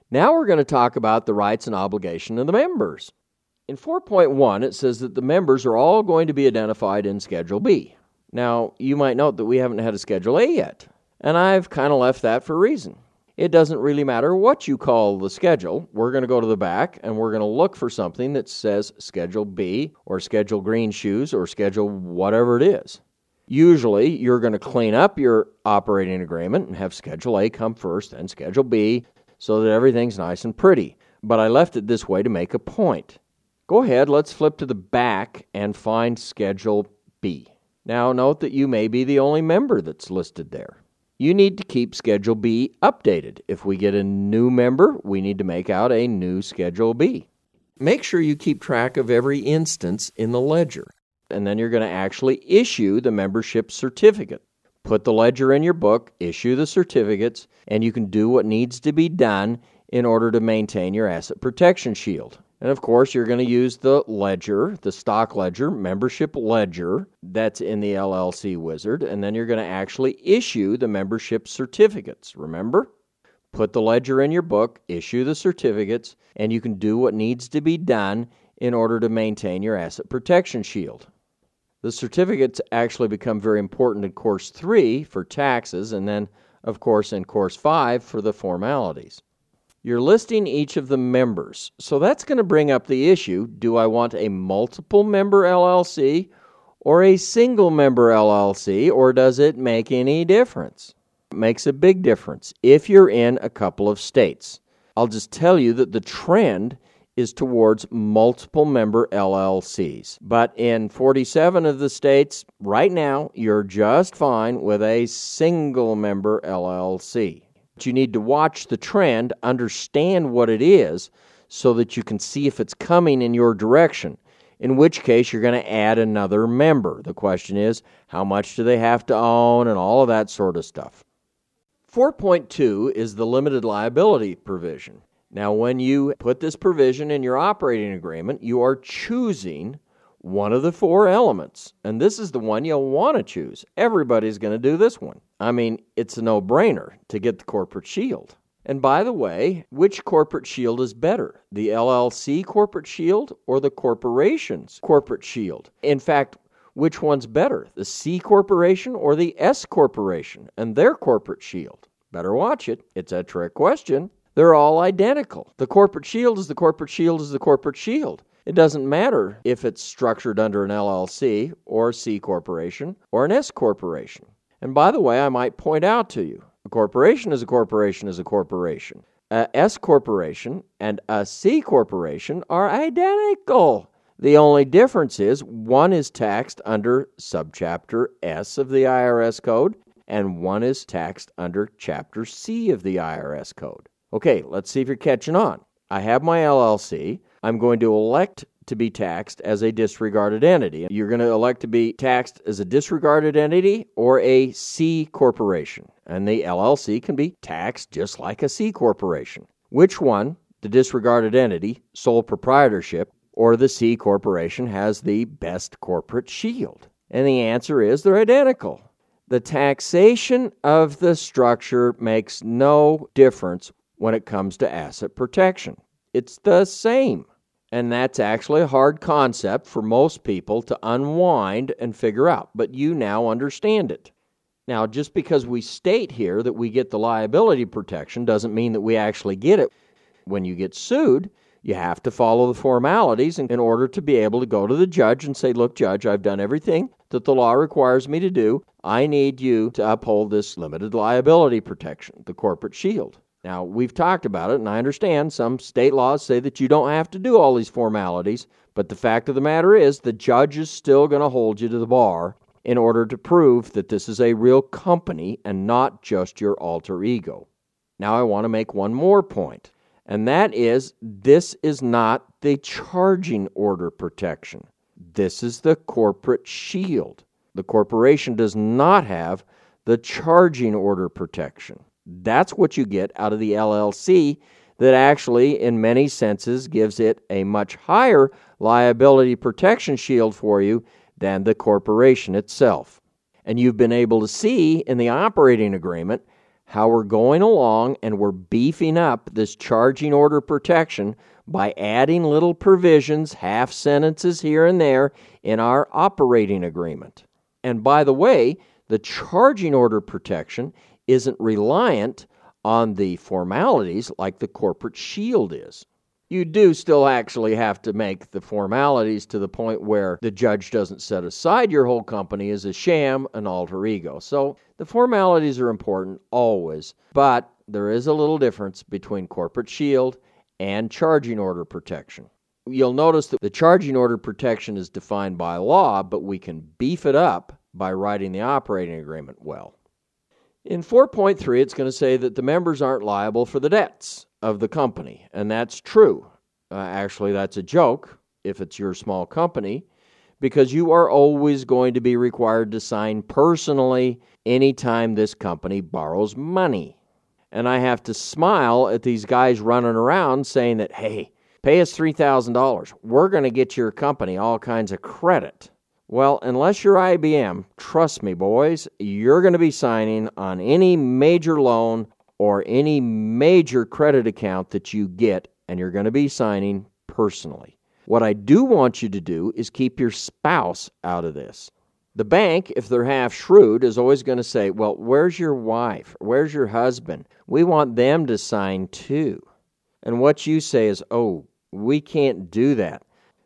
Now we're going to talk about the rights and obligation of the members. In 4.1, it says that the members are all going to be identified in Schedule B. Now, you might note that we haven't had a Schedule A yet, and I've kind of left that for a reason. It doesn't really matter what you call the schedule. We're going to go to the back, and we're going to look for something that says Schedule B, or Schedule Green Shoes, or Schedule whatever it is. Usually, you're going to clean up your operating agreement and have Schedule A come first, then Schedule B, so that everything's nice and pretty. But I left it this way to make a point. Go ahead, let's flip to the back and find Schedule B. Now, note that you may be the only member that's listed there. You need to keep Schedule B updated. If we get a new member, we need to make out a new Schedule B. Make sure you keep track of every instance in the ledger, and then you're going to actually issue the membership certificate. Put the ledger in your book, issue the certificates, and you can do what needs to be done in order to maintain your asset protection shield. And of course, you're going to use the ledger, the stock ledger, membership ledger that's in the LLC Wizard, and then you're going to actually issue the membership certificates. Remember? Put the ledger in your book, issue the certificates, and you can do what needs to be done in order to maintain your asset protection shield. The certificates actually become very important in Course 3 for taxes, and then, of course, in Course 5 for the formalities. You're listing each of the members, so that's going to bring up the issue, do I want a multiple member LLC or a single member LLC, or does it make any difference? It makes a big difference if you're in a couple of states. I'll just tell you that the trend is towards multiple member LLCs. But in 47 of the states, right now, you're just fine with a single member LLC. You need to watch the trend, understand what it is, so that you can see if it's coming in your direction, in which case you're going to add another member. The question is, how much do they have to own and all of that sort of stuff. 4.2 is the limited liability provision. Now, when you put this provision in your operating agreement, you are choosing one of the four elements, and this is the one you'll want to choose. Everybody's going to do this one. I mean, it's a no-brainer to get the corporate shield. And by the way, which corporate shield is better? The LLC corporate shield or the corporation's corporate shield? In fact, which one's better? The C corporation or the S corporation and their corporate shield? Better watch it. It's a trick question. They're all identical. The corporate shield is the corporate shield is the corporate shield. It doesn't matter if it's structured under an LLC or C corporation or an S corporation. And by the way, I might point out to you, a corporation is a corporation is a corporation. A S corporation and a C corporation are identical. The only difference is one is taxed under subchapter S of the IRS code and one is taxed under chapter C of the IRS code. Okay, let's see if you're catching on. I have my LLC. I'm going to elect to be taxed as a disregarded entity. You're going to elect to be taxed as a disregarded entity or a C corporation. And the LLC can be taxed just like a C corporation. Which one, the disregarded entity, sole proprietorship, or the C corporation has the best corporate shield? And the answer is they're identical. The taxation of the structure makes no difference when it comes to asset protection. It's the same. And that's actually a hard concept for most people to unwind and figure out, but you now understand it. Now, just because we state here that we get the liability protection doesn't mean that we actually get it. When you get sued, you have to follow the formalities in order to be able to go to the judge and say, look, Judge, I've done everything that the law requires me to do. I need you to uphold this limited liability protection, the corporate shield. Now, we've talked about it, and I understand some state laws say that you don't have to do all these formalities, but the fact of the matter is the judge is still going to hold you to the bar in order to prove that this is a real company and not just your alter ego. Now, I want to make one more point, and that is this is not the charging order protection. This is the corporate shield. The corporation does not have the charging order protection. That's what you get out of the LLC that actually, in many senses, gives it a much higher liability protection shield for you than the corporation itself. And you've been able to see in the operating agreement how we're going along and we're beefing up this charging order protection by adding little provisions, half sentences here and there in our operating agreement. And by the way, the charging order protection isn't reliant on the formalities like the corporate shield is. You do still actually have to make the formalities to the point where the judge doesn't set aside your whole company as a sham, an alter ego. So the formalities are important always, but there is a little difference between corporate shield and charging order protection. You'll notice that the charging order protection is defined by law, but we can beef it up by writing the operating agreement well. In 4.3, it's going to say that the members aren't liable for the debts of the company, and that's true. Actually, that's a joke if it's your small company, because you are always going to be required to sign personally anytime this company borrows money. And I have to smile at these guys running around saying that, hey, pay us $3,000. We're going to get your company all kinds of credit. Well, unless you're IBM, trust me, boys, you're going to be signing on any major loan or any major credit account that you get, and you're going to be signing personally. What I do want you to do is keep your spouse out of this. The bank, if they're half shrewd, is always going to say, well, where's your wife? Where's your husband? We want them to sign too. And what you say is, oh, we can't do that.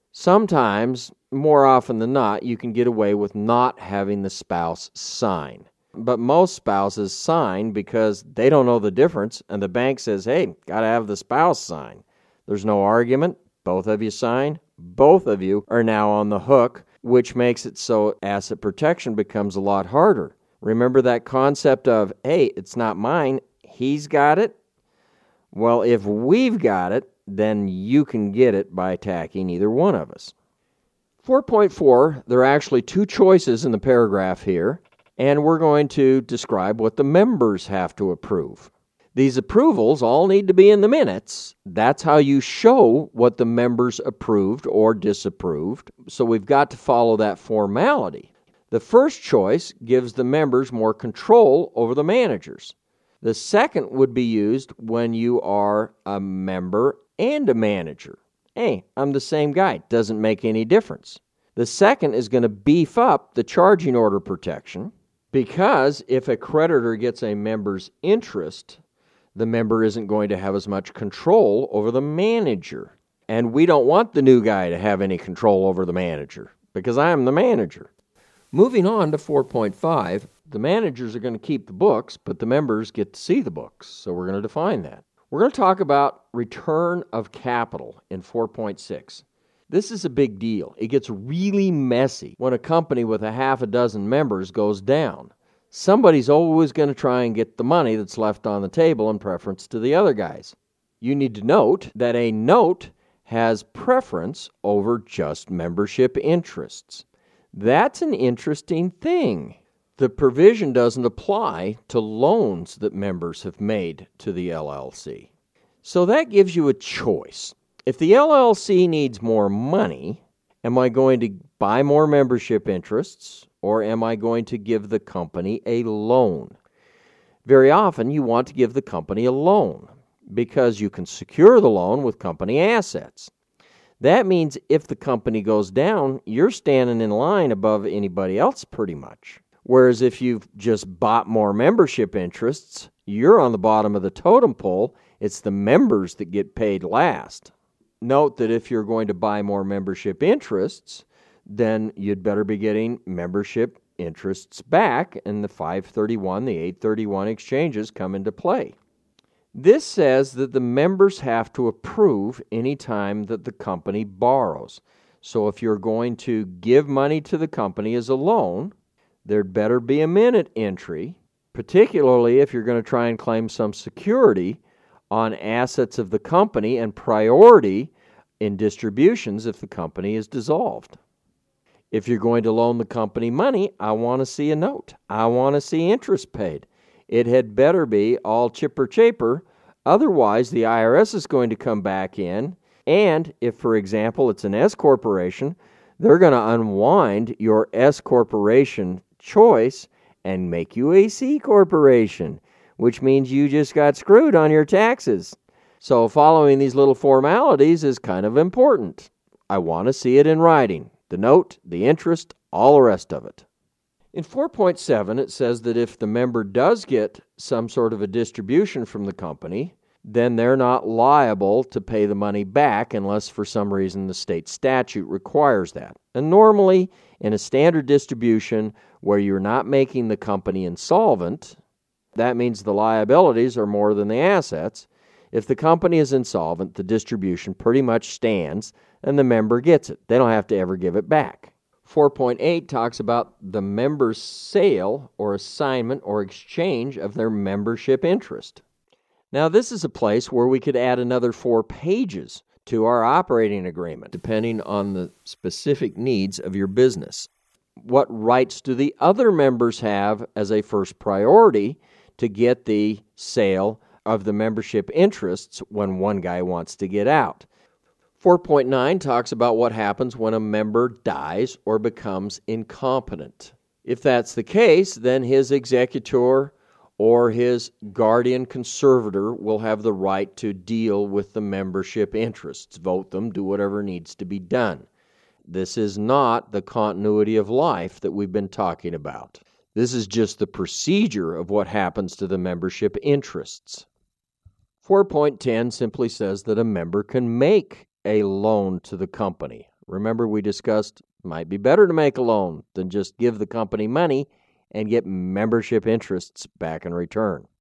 Sometimes, more often than not, you can get away with not having the spouse sign. But most spouses sign because they don't know the difference, and the bank says, hey, got to have the spouse sign. There's no argument. Both of you sign. Both of you are now on the hook, which makes it so asset protection becomes a lot harder. Remember that concept of, hey, it's not mine, he's got it? Well, if we've got it, then you can get it by attacking either one of us. 4.4, there are actually two choices in the paragraph here, and we're going to describe what the members have to approve. These approvals all need to be in the minutes. That's how you show what the members approved or disapproved, so we've got to follow that formality. The first choice gives the members more control over the managers. The second would be used when you are a member and a manager. Hey, I'm the same guy. Doesn't make any difference. The second is going to beef up the charging order protection, because if a creditor gets a member's interest, the member isn't going to have as much control over the manager. And we don't want the new guy to have any control over the manager, because I am the manager. Moving on to 4.5, the managers are going to keep the books, but the members get to see the books. So we're going to define that. We're going to talk about return of capital in 4.6. This is a big deal. It gets really messy when a company with a half a dozen members goes down. Somebody's always going to try and get the money that's left on the table in preference to the other guys. You need to note that a note has preference over just membership interests. That's an interesting thing. The provision doesn't apply to loans that members have made to the LLC. So that gives you a choice. If the LLC needs more money, am I going to buy more membership interests, or am I going to give the company a loan? Very often you want to give the company a loan because you can secure the loan with company assets. That means if the company goes down, you're standing in line above anybody else pretty much. Whereas if you've just bought more membership interests, you're on the bottom of the totem pole. It's the members that get paid last. Note that if you're going to buy more membership interests, then you'd better be getting membership interests back, and the 531, the 831 exchanges come into play. This says that the members have to approve any time that the company borrows. So if you're going to give money to the company as a loan, there'd better be a minute entry, particularly if you're going to try and claim some security on assets of the company and priority in distributions if the company is dissolved. If you're going to loan the company money, I want to see a note. I want to see interest paid. It had better be all chipper-chaper. Otherwise, the IRS is going to come back in, and if, for example, it's an S corporation, they're going to unwind your S corporation choice and make you a C corporation, which means you just got screwed on your taxes. So following these little formalities is kind of important. I want to see it in writing. The note, the interest, all the rest of it. In 4.7, it says that if the member does get some sort of a distribution from the company, then they're not liable to pay the money back unless for some reason the state statute requires that. And normally, in a standard distribution where you're not making the company insolvent, that means the liabilities are more than the assets. If the company is insolvent, the distribution pretty much stands and the member gets it. They don't have to ever give it back. 4.8 talks about the member's sale or assignment or exchange of their membership interest. Now, this is a place where we could add another 4 pages to our operating agreement, depending on the specific needs of your business. What rights do the other members have as a first priority to get the sale of the membership interests when one guy wants to get out? 4.9 talks about what happens when a member dies or becomes incompetent. If that's the case, then his executor or his guardian conservator will have the right to deal with the membership interests, vote them, do whatever needs to be done. This is not the continuity of life that we've been talking about. This is just the procedure of what happens to the membership interests. 4.10 simply says that a member can make a loan to the company. Remember, we discussed it might be better to make a loan than just give the company money and get membership interests back in return.